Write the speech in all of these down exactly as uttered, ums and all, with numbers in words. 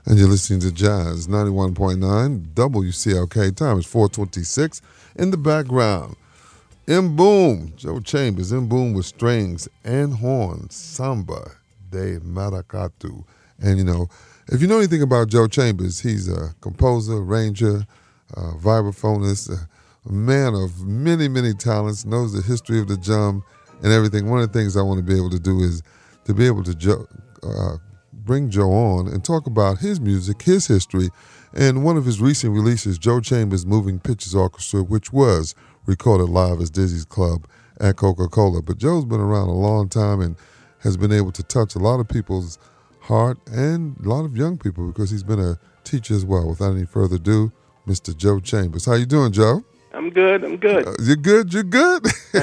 And you're listening to Jazz ninety-one point nine W C L K. Time is four twenty-six. In the background, M Boom, Joe Chambers, M Boom with strings and horns, Samba de Maracatu. And you know, if you know anything about Joe Chambers, he's a composer, arranger, uh, vibraphonist, a, a man of many, many talents, knows the history of the drum and everything. One of the things I want to be able to do is to be able to jo- uh, bring Joe on and talk about his music, his history, and one of his recent releases, Joe Chambers' Moving Pictures Orchestra, which was recorded live as Dizzy's Club at Coca-Cola. But Joe's been around a long time and has been able to touch a lot of people's heart and a lot of young people because he's been a teacher as well. Without any further ado, Mister Joe Chambers. How you doing, Joe? I'm good. I'm good. Uh, you're good. You're good.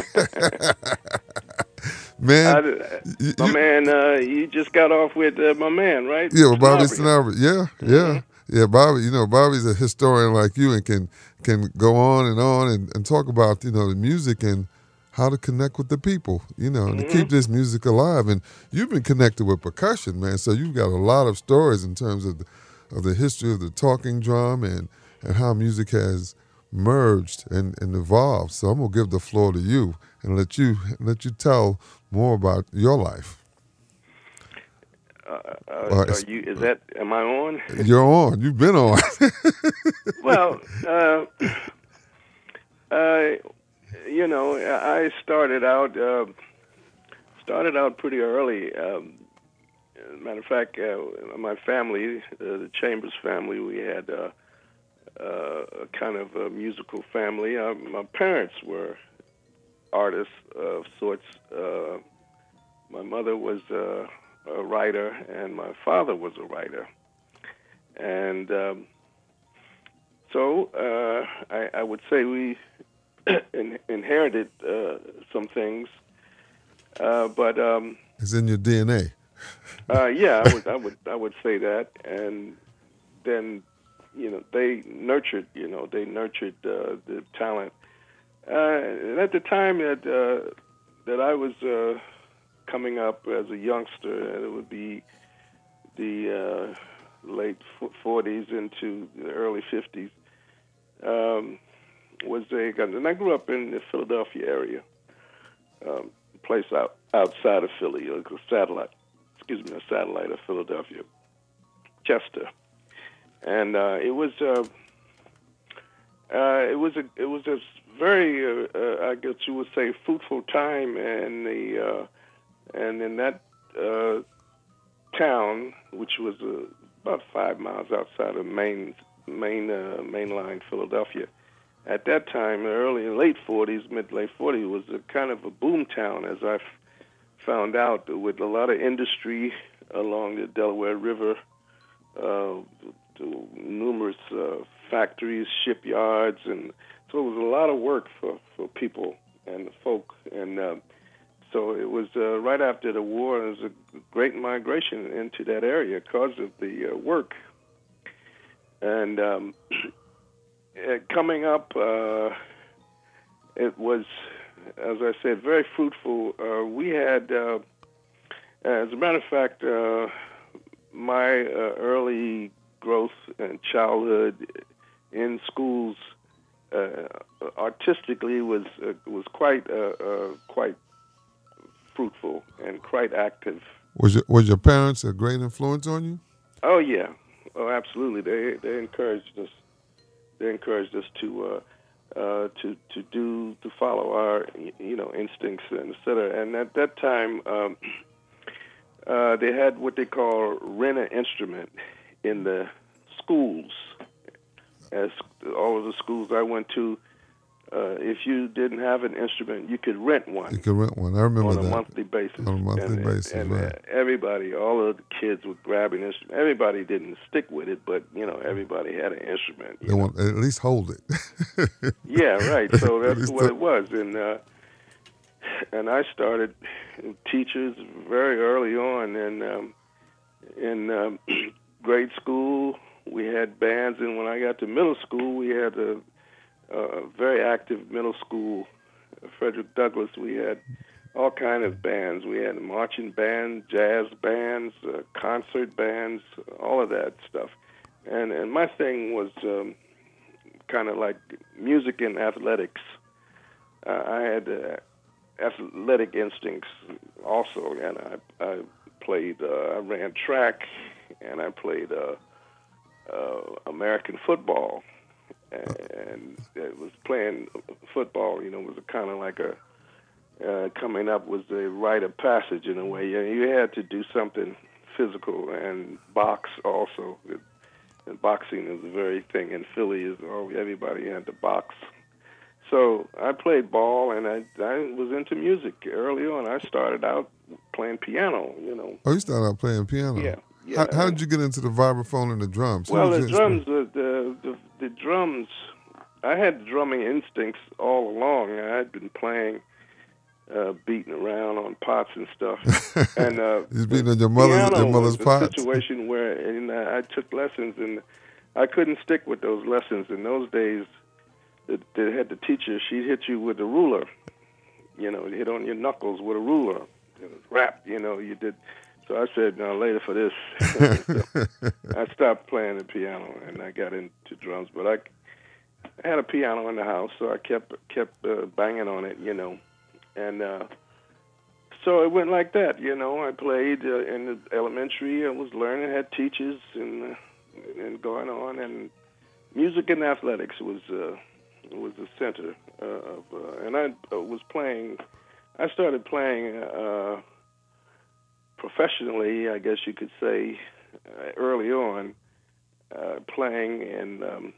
Man, I, you, my man, uh, you just got off with uh, my man, right? Yeah, well, Bobby Sanabria. Sanabria. Yeah, yeah, mm-hmm. yeah. Bobby, you know, Bobby's a historian like you and can can go on and on and, and talk about you know the music and how to connect with the people, you know, and Mm-hmm. to keep this music alive. And you've been connected with percussion, man. So you've got a lot of stories in terms of the, of the history of the talking drum and and how music has merged and, and evolved. So I'm gonna give the floor to you and let you let you tell more about your life. Uh, uh, Uh, are you? Is that? Am I on? You're on. You've been on. Well, uh, uh, you know, I started out uh, started out pretty early. Um, as a matter of fact, uh, my family, uh, the Chambers family, we had uh, uh, a kind of a musical family. Uh, my parents were artists of sorts. Uh, my mother was uh, a writer, and my father was a writer. And um, so uh, I, I would say we in, inherited uh, some things, uh, but um, it's in your D N A. uh, yeah, I would, I would, I would say that. And then, you know, they nurtured, you know, they nurtured uh, the talent. Uh, and at the time that uh, that I was uh, coming up as a youngster, and it would be the uh, late forties into the early fifties, um, was a, and I grew up in the Philadelphia area, um, a place out, outside of Philly, a satellite, excuse me, a satellite of Philadelphia, Chester. And uh, it was uh, uh, it was a it was a very uh, uh, I guess you would say fruitful time, and the uh, and in that uh, town, which was uh, about five miles outside of Main main uh, mainline Philadelphia, at that time, early late forties, mid late forties, was a kind of a boom town, as I found out, with a lot of industry along the Delaware River. Uh, to numerous uh, factories, shipyards, and so it was a lot of work for, for people and the folk. And uh, so it was uh, right after the war, there was a great migration into that area because of the uh, work. And um, coming up, uh, it was, as I said, very fruitful. Uh, we had, uh, as a matter of fact, uh, my uh, early growth and childhood in schools, uh, artistically, was uh, was quite uh, uh, quite fruitful and quite active. Was your was your parents a great influence on you? Oh yeah, oh absolutely. They they encouraged us. They encouraged us to uh, uh, to to do to follow our you know instincts and et cetera. And at that time, um, uh, they had what they call rent an instrument in the schools. As all of the schools I went to, uh, if you didn't have an instrument, you could rent one. You could rent one. I remember on that. a monthly basis. On a monthly and, basis, and, right. Uh, everybody, all of the kids would grab an instrument. Everybody didn't stick with it, but, you know, everybody had an instrument. They want at least hold it. Yeah, right. So that's what it was. And uh, and I started teachers very early on. And um, in um, grade school, we had bands. And when I got to middle school, we had a, a very active middle school. Frederick Douglass, we had all kind of bands. We had marching band, jazz bands, uh, concert bands, all of that stuff. And and my thing was um, kind of like music and athletics. Uh, I had uh, athletic instincts also, and I, I played, uh, I ran track, and I played uh, uh, American football. And it was playing football, you know, was kind of like a, uh, coming up was a rite of passage in a way. You, you had to do something physical, and box also. It, and boxing is a very thing in Philly. Is oh, everybody had to box. So I played ball, and I I was into music early on. I started out playing piano, you know. Oh, you started out playing piano? Yeah. Yeah. How, how did you get into the vibraphone and the drums? Well, the drums, the, the the the drums. I had drumming instincts all along. I had been playing, uh, beating around on pots and stuff. And uh, you was beating on your mother's your mother's was pots. A situation where, and uh, I took lessons, and I couldn't stick with those lessons. In those days, they, they had the teacher. She'd hit you with a ruler. You know, hit on your knuckles with a ruler. It was rap. You know, you did. So I said, no, later for this. So I stopped playing the piano, and I got into drums. But I, I had a piano in the house, so I kept kept uh, banging on it, you know. And uh, so it went like that, you know. I played uh, in the elementary. I was learning, had teachers, and uh, and going on. And music and athletics was uh, was the center uh, of. Uh, and I uh, was playing. I started playing. Uh, Professionally, I guess you could say, uh, early on, uh, playing in um,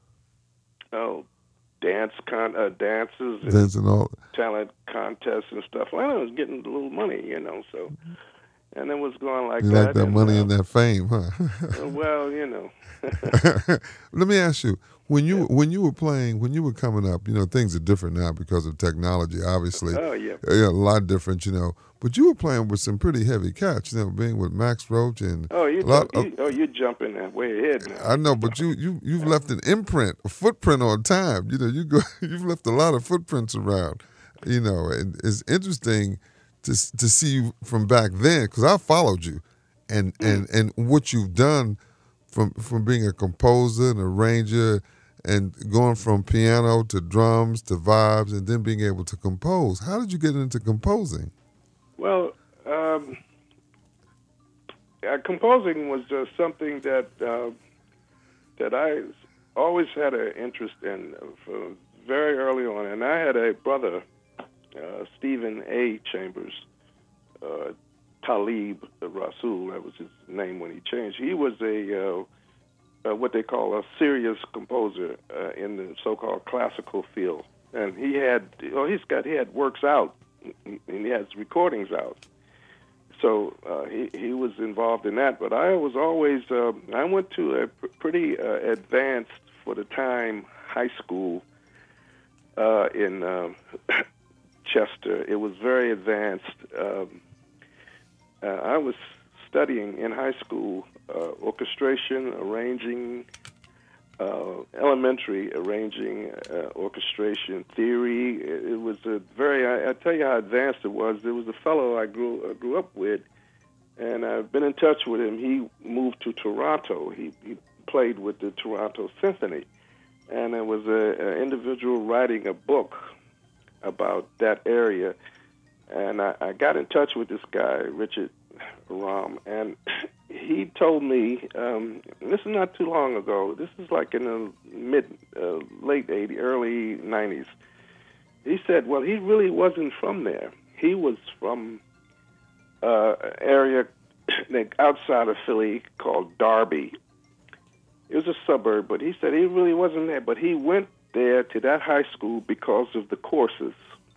oh, dance con uh, dances, and Dancing all talent contests and stuff. Well, I was getting a little money, you know, so and it was going like you that. like that and, money uh, and that fame, huh? uh, well, you know. Let me ask you, when you Yeah. when you were playing, when you were coming up, you know, things are different now because of technology, obviously. Oh yeah. Yeah, a lot different, you know. But you were playing with some pretty heavy cats, you know, being with Max Roach and Oh, you, a lot you of, oh you're jumping that way ahead now. I know, but you you you've left an imprint, a footprint on time. You know, you go, you've left a lot of footprints around. You know, and it's interesting to to see you from back then because I followed you, and Mm. and and what you've done from from being a composer, an arranger, and going from piano to drums to vibes, and then being able to compose. How did you get into composing? Well, um, uh, composing was uh, something that uh, that I always had an interest in uh, from very early on. And I had a brother, uh, Stephen A. Chambers, uh, Talib Rasul, that was his name when he changed. He was a uh, uh, what they call a serious composer uh, in the so-called classical field, and he had oh he's got he had works out. And he has recordings out. So uh, he he was involved in that. But I was always, uh, I went to a pr- pretty uh, advanced, for the time, high school uh, in uh, Chester. It was very advanced. Um, uh, I was studying in high school uh, orchestration, arranging, Uh, elementary arranging, uh, orchestration theory. It, it was a very, I, I tell you how advanced it was. There was a fellow I grew uh, grew up with, and I've been in touch with him. He moved to Toronto. He, he played with the Toronto Symphony, and there was an individual writing a book about that area. And I, I got in touch with this guy, Richard Ram, and he told me, um, this is not too long ago, this is like in the mid, uh, late eighties, early nineties. He said, well, he really wasn't from there. He was from uh, an area outside of Philly called Derby. It was a suburb, but he said he really wasn't there. But he went there to that high school because of the courses.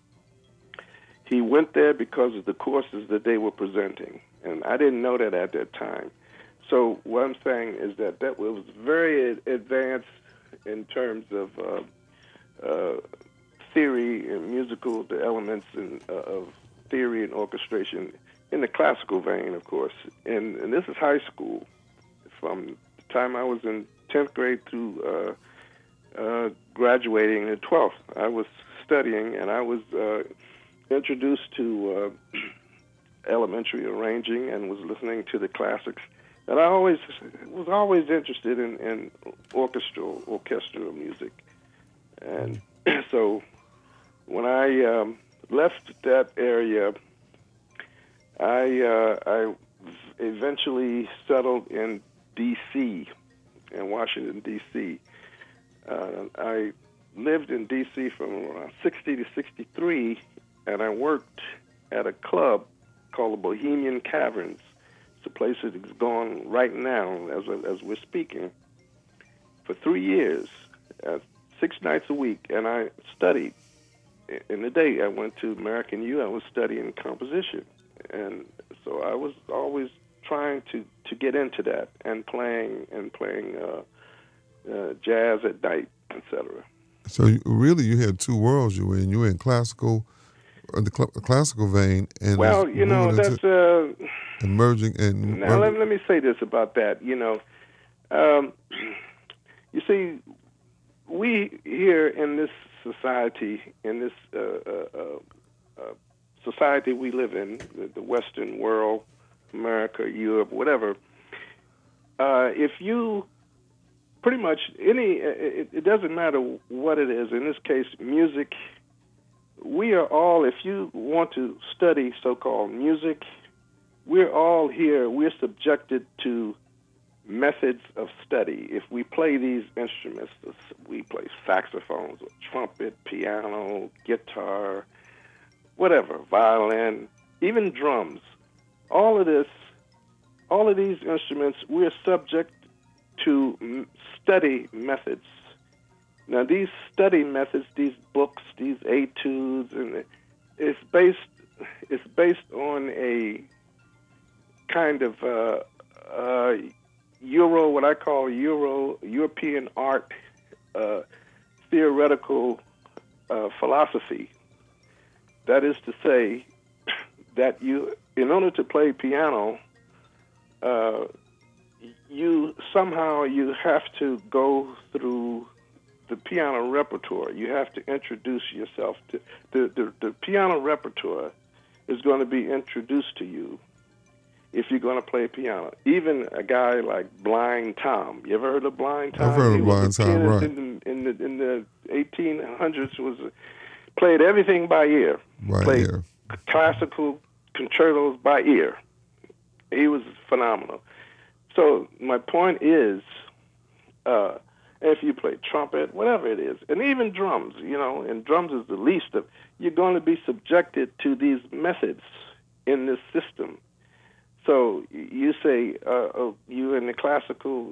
He went there because of the courses that they were presenting. And I didn't know that at that time. So what I'm saying is that that was very advanced in terms of uh, uh, theory and musical, the elements and, uh, of theory and orchestration in the classical vein, of course. And, and this is high school. From the time I was in tenth grade through uh, uh, graduating in twelfth, I was studying, and I was uh, introduced to uh, elementary arranging and was listening to the classics. And I always was always interested in, in orchestral orchestral music. And so when I um, left that area, I uh, I eventually settled in D C, in Washington, D C. Uh, I lived in D C from around sixty to sixty-three, and I worked at a club called the Bohemian Caverns. It's a place that is going right now as as we're speaking, for three years, uh, six nights a week, and I studied. In the day, I went to American U. I was studying composition, and so I was always trying to, to get into that and playing and playing uh, uh, jazz at night, et cetera. So you, really, you had two worlds you were in. You were in classical, or the cl- classical vein, and well, you know, that's uh, emerging. And now let, let me say this about that. You know, um, you see, we here in this society, in this uh, uh, uh, society we live in, the, the Western world, America, Europe, whatever. Uh, if you pretty much any, it, it doesn't matter what it is. In this case, music. We are all, if you want to study so-called music, we're all here. We're subjected to methods of study. If we play these instruments, we play saxophones, or trumpet, piano, guitar, whatever, violin, even drums. All of this, all of these instruments, we're subject to study methods. Now, these study methods, these books, these etudes, and it's based, it's based on a kind of uh, uh, Euro, what I call Euro, European art, uh, theoretical uh, philosophy. That is to say that you, in order to play piano, uh, you somehow you have to go through the piano repertoire. You have to introduce yourself to the, the, the piano repertoire is going to be introduced to you if you're going to play piano. Even a guy like Blind Tom. You ever heard of Blind Tom? I've heard he of Blind Tom, right. In, in, the, in the eighteen hundreds, was played everything by ear. By played ear. classical concertos by ear. He was phenomenal. So my point is, uh, if you play trumpet, whatever it is, and even drums, you know, and drums is the least of, you're going to be subjected to these methods in this system. So you say, uh, oh, you in the classical,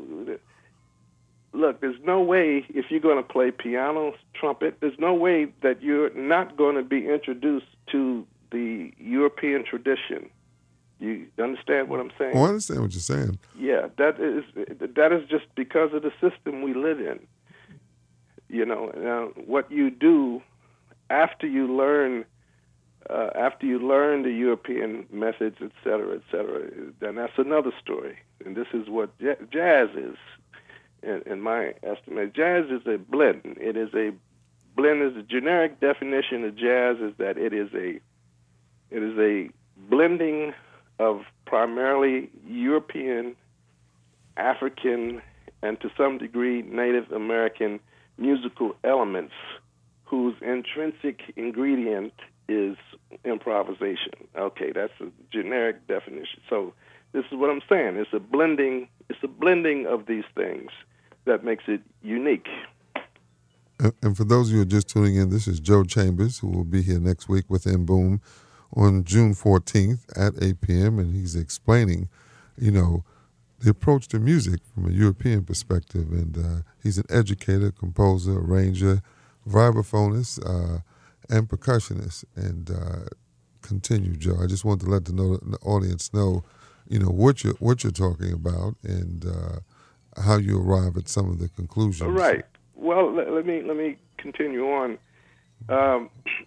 look, there's no way, if you're going to play piano, trumpet, there's no way that you're not going to be introduced to the European tradition. You understand what I'm saying? Oh, I understand what you're saying. Yeah, that is that is just because of the system we live in. You know, now what you do after you learn, uh, after you learn the European methods, et cetera, et cetera, then that's another story. And this is what jazz is, in, in my estimate. Jazz is a blend. It is a blend. Is a generic definition of jazz is that it is a it is a blending of primarily European, African, and to some degree Native American musical elements whose intrinsic ingredient is improvisation. Okay, that's a generic definition. So this is what I'm saying. It's a blending, it's a blending of these things that makes it unique. And, and for those of you who are just tuning in, this is Joe Chambers, who will be here next week with M Boom on June fourteenth at eight p.m., and he's explaining, you know, the approach to music from a European perspective. And uh, he's an educator, composer, arranger, vibraphonist, uh, and percussionist. And uh, continue, Joe. I just wanted to let the, know, the audience know, you know, what you're, what you're talking about and uh, how you arrive at some of the conclusions. Right. Well, let, let me let me continue on. Um,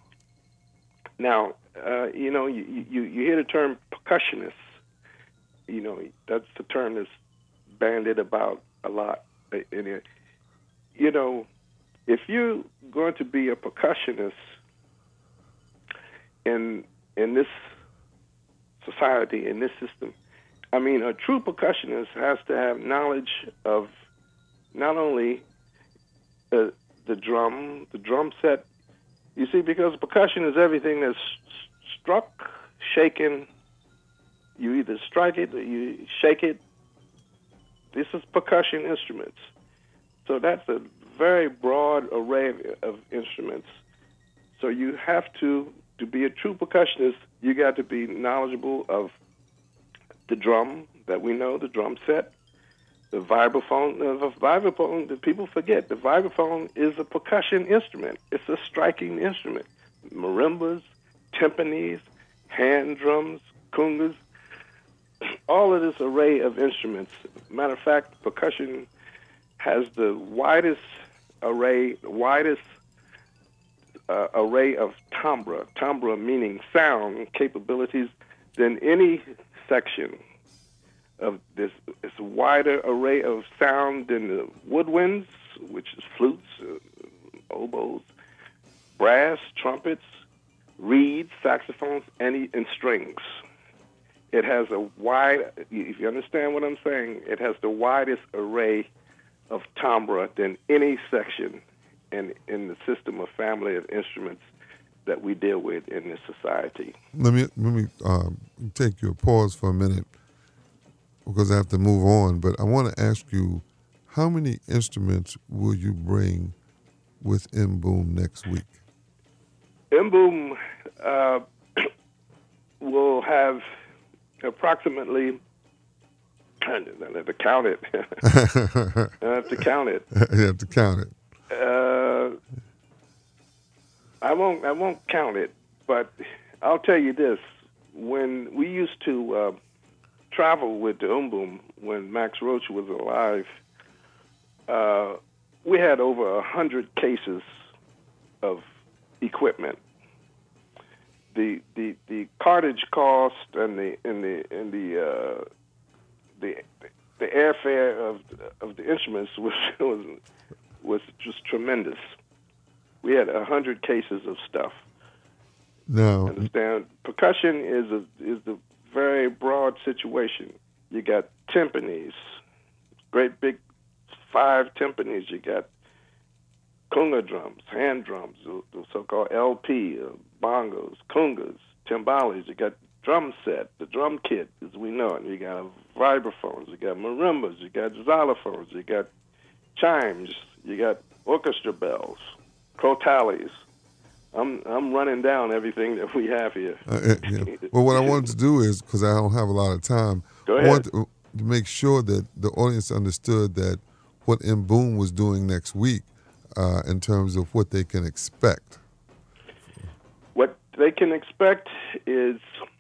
now, Uh, you know, you, you, you hear the term percussionist. You know, that's the term that's bandied about a lot. In it. You know, if you're going to be a percussionist, in in this society, in this system. I mean, a true percussionist has to have knowledge of not only the, the drum, the drum set. You see, because percussion is everything that's struck, shaken. You either strike it or you shake it. This is percussion instruments. So that's a very broad array of, of instruments. So you have to, to be a true percussionist, you got to be knowledgeable of the drum that we know, the drum set, the vibraphone. The vibraphone, that people forget, the vibraphone is a percussion instrument. It's a striking instrument. Marimbas, timpanis, hand drums, congas, all of this array of instruments. Matter of fact, percussion has the widest array, the widest uh, array of timbre, timbre meaning sound capabilities, than any section of this. It's a wider array of sound than the woodwinds, which is flutes, uh, oboes, brass, trumpets, reeds, saxophones, and, and strings. It has a wide, if you understand what I'm saying, it has the widest array of timbre than any section in, in the system of family of instruments that we deal with in this society. Let me let me um, take your pause for a minute because I have to move on. But I want to ask you, how many instruments will you bring with M-Boom next week? M-Boom uh, will have approximately, I have to count it. I have to count it. You have to count it. Uh, I won't. I won't count it, but I'll tell you this: when we used to uh, travel with the M-Boom, when Max Roach was alive, uh, we had over a hundred cases of equipment. The the the cartage cost and the and the and the uh, the the airfare of of the instruments was was was just tremendous. We had a hundred cases of stuff. No, understand? Percussion is a is the very broad situation. You got timpanis, great big five timpanis. You got conga drums, hand drums, the so-called L P, uh, bongos, congas, timbales. You got drum set, the drum kit as we know it. You got vibraphones, you got marimbas, you got xylophones, you got chimes, you got orchestra bells, crotales. I'm I'm running down everything that we have here. Uh, yeah. Well, what I wanted to do is, because I don't have a lot of time, Go I ahead. wanted to, to make sure that the audience understood that what M-Boom was doing next week uh, in terms of what they can expect. What they can expect is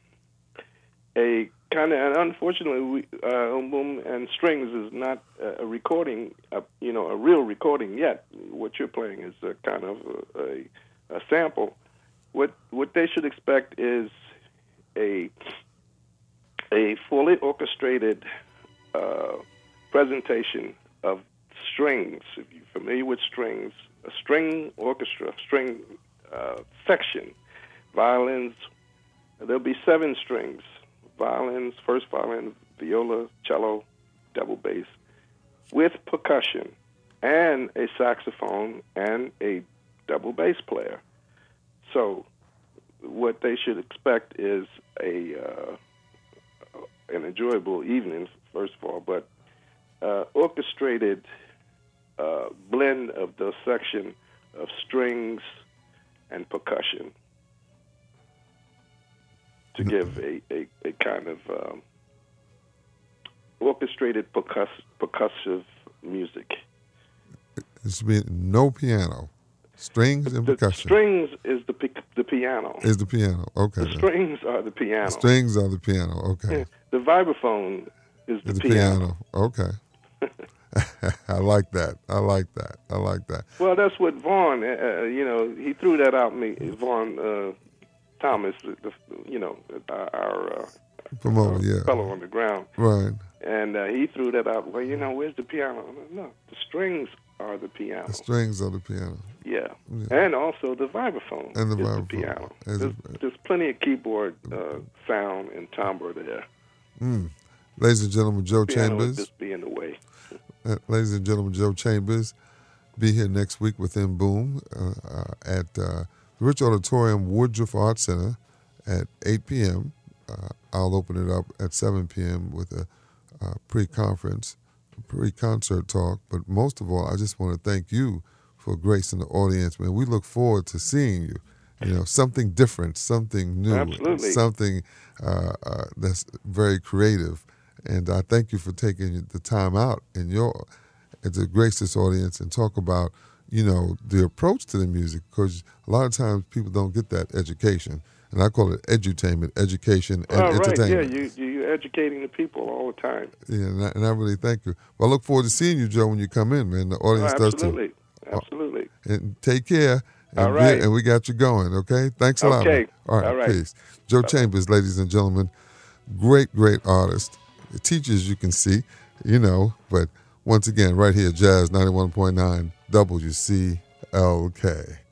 a kind of, and unfortunately, we, uh, M-Boom and Strings is not a recording, uh, you know, a real recording yet. What you're playing is a kind of a, a, a sample. What what they should expect is a a fully orchestrated uh, presentation of strings. If you're familiar with strings, a string orchestra, string uh, section, violins. There'll be seven strings. Violins, first violin, viola, cello, double bass, with percussion, and a saxophone and a double bass player. So what they should expect is a uh, an enjoyable evening, first of all, but uh, orchestrated uh, blend of the section of strings and percussion to give a, a, a kind of um, orchestrated percuss, percussive music. It's been no piano, strings and The percussion. strings is the pi- the piano. Is the piano, okay. The strings are the piano. The strings are the piano, okay. The vibraphone is the Is the piano. piano, okay. I like that. I like that. I like that. Well, that's what Vaughn, uh, you know, he threw that out me. Vaughn uh, Thomas, the, the, you know, our, our uh, Promoter, uh, yeah. fellow on the ground. Right. And uh, he threw that out. Well, you know, where's the piano? No, the strings are the piano. The strings are the piano. Yeah. Yeah. And also the vibraphone And the is vibraphone. the piano. As There's, a- there's plenty of keyboard uh, sound and timbre there. Mm. Ladies and gentlemen, Joe Piano Chambers. would just be in the way. Uh, ladies and gentlemen, Joe Chambers. Be here next week with M Boom uh, uh, at uh, the Rich Auditorium, Woodruff Art Center at eight p.m. Uh, I'll open it up at seven p.m. with a uh, pre-conference, pre-concert talk. But most of all, I just want to thank you for gracing the audience, man. We look forward to seeing you. You know, something different, something new, Absolutely. something uh, uh, that's very creative. And I thank you for taking the time out in your to grace this audience and talk about, you know, the approach to the music, because a lot of times people don't get that education. And I call it edutainment, education and Oh, right. Yeah, entertainment. you, you, you're educating the people all the time. Yeah, and I, and I really thank you. Well, I look forward to seeing you, Joe, when you come in, man. The audience Oh, does too. absolutely. Absolutely. And take care. And All right. We, and we got you going, okay? Thanks a lot. Okay. Man. All right, All right. peace. Joe Chambers, ladies and gentlemen, great, great artist. Teachers you can see, you know, but once again, right here, Jazz ninety-one point nine W C L K.